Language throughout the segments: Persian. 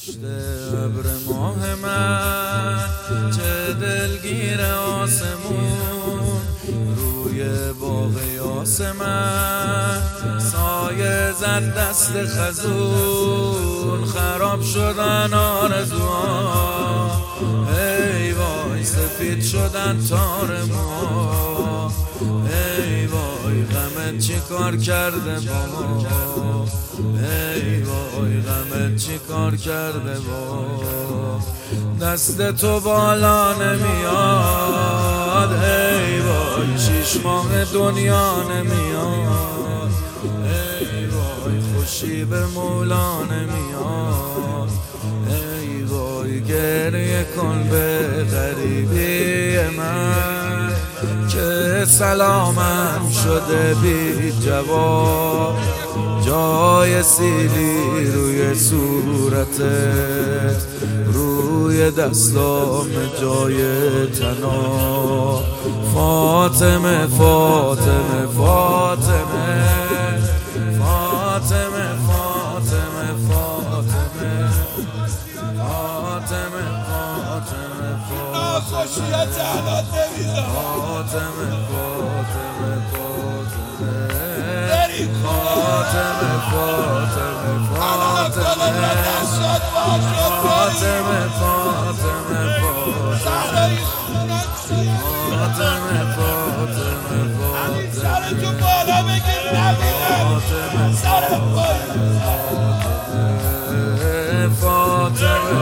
پشت ابر ماه من چه دلگیر آسمون، روی باغ یاسمن سایه زد دست خزون، خراب شدن آرزوها، ای وای سفید شدن تار ما، ای وای غمت چی کار کرده با ما، ای وای غمت چی کار کرده با دست تو بالا نمیاد، ای وای 6 ماه دنیا نمیاد، ای وای خوشی به مولا نمیاد، ای وای گریه کن به غریبی من که سلامم شده بی جواب، جای سیلی روی صورتت، روی دستام جای تنا، فاطمه فاطمه فاطمه فاطمه فاطمه فاطمه فاطمه فاطمه خوشیت الان نمیدم فاطمه فاطمه فاطمه فاطمه فاطمه فاطمه فاطمه سرتو بالا بگیر نبینم سرم فاطمه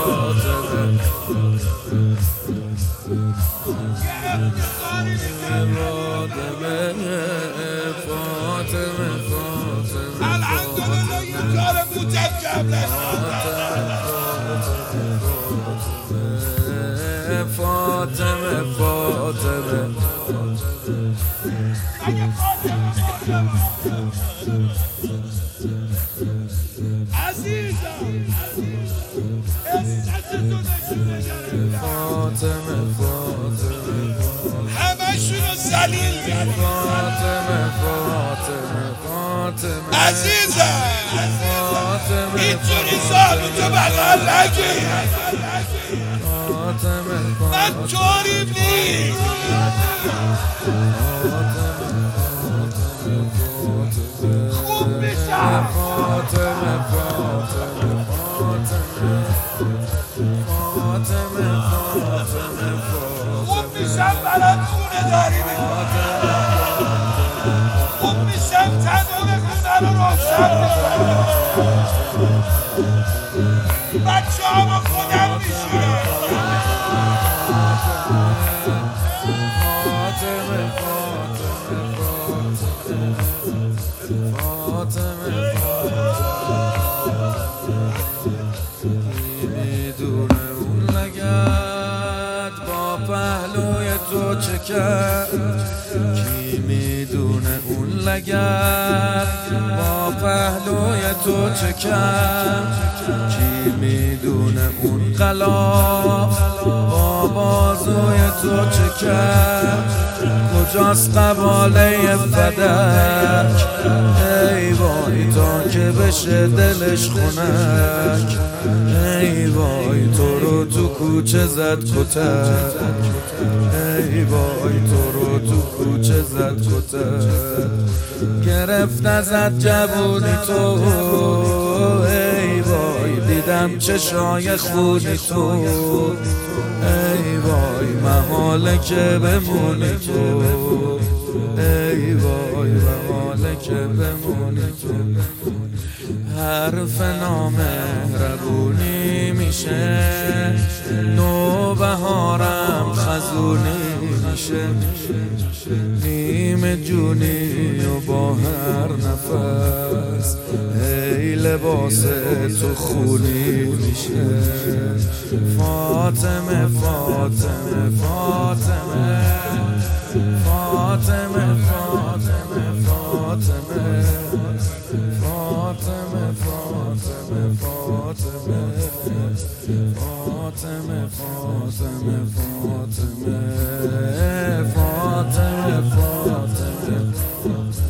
الحمدلله یه کار بودت کردن فاطمه فاطمه عزیزم عزتتو فاطمه فاطمه همشونو زلیل فاطمه فاطمه فاطمه عزیزم فاطمه اینجوری زالوتو بغل نگیر فاطمه من طوریم نیست خوب میشم فاطمه فاطمه فاطمه فاطمه خوب میشم برات خونه داری میکنم خوب میشم تنور خونه رو روشن میکنم بچه همو خودم میشونم فاطمه فاطمه فاطمه میدونه اون لگد با پهلوی تو چه کرد، کی میدونه اون لگد با پهلوی تو چه کرد، کی میدونه اون غلاف با بازوی تو چه کرد، کجاست قباله فدک، ای وای تا که بشه دلش خنک، ای وای تو رو تو کوچه زد کتک، ای وای تو رو تو کوچه زد کتک، گرفت ازت جوونی تو، ای وای دیدم چشای خونی تو، ای وای محاله که بمونی تو، ای وای محاله که بمونی تو، حرف نامهربونی میشه نوبهارم خزونی میشه، نیمه جونی و با هر نفس ای لباس تو خونی میشه، فاطمه فاطمه فاطمه فاطمه فاطمه فاطمه فاطمه فاطمه فاطمه فاطمه فاطمه فاطمه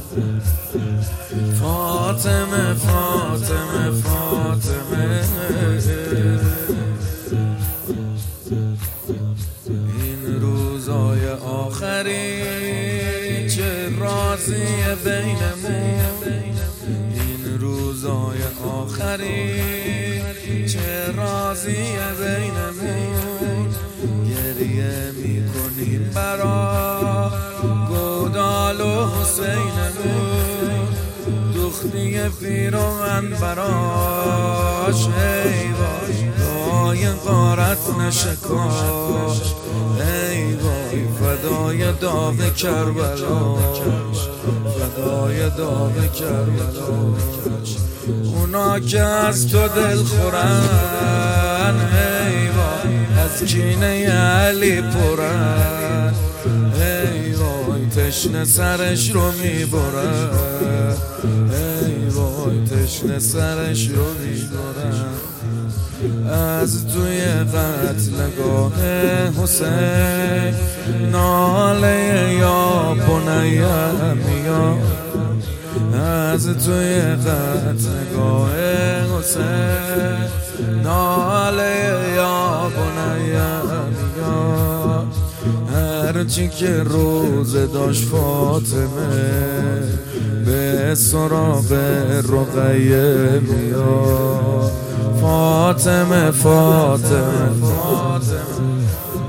فاطمه فاطمه فاطمه این روزای آخری چه رازی بینمون، این روزای آخری چه رازی بینمون. گریه میکنیم برا گودال و حسینمون، دختی پیر و من براش ای وای دعای غارت نشکاش، ای وای فدای داغ کربلاش، فدای داغ کربلاش. اونا که از تو دل خورن ای وای از کینه علی پرن، ای وای تشنه سرش رو میبرن، ای وای تشنه سرش رو میبرن. از توی قتلگاه حسین ناله یا بنیم میاد، از توی قتلگاه حسین ناله یا بنیم میاد. هرچی که روزه داشت فاطمه به سراغ رقیه میاد. فاطمه فاطمه فاطمه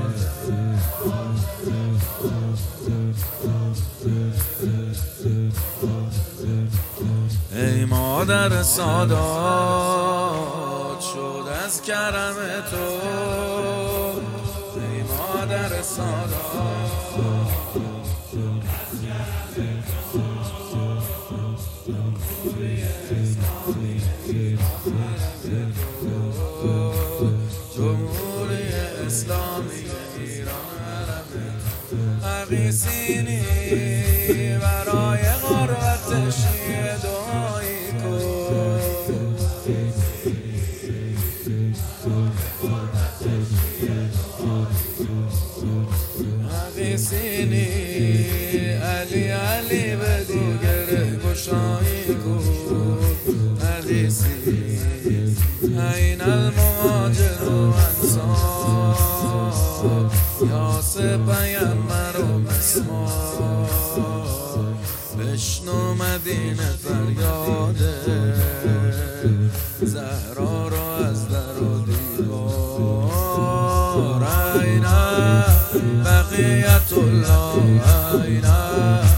ای مادر سادات شد از کرم تو، ای مادر سادات جمهوری اسلامی ایران حقیسینی برای غربت شیعه دعایی کن. حقیسینی علی علی بگو گره گشایی کن. حقیسینی این المهاجر و انصار یاسر پیمبر و مسمار، بشنو مدینه فریاده زهرا را از در و دیوار. اینا بقیت الله اینا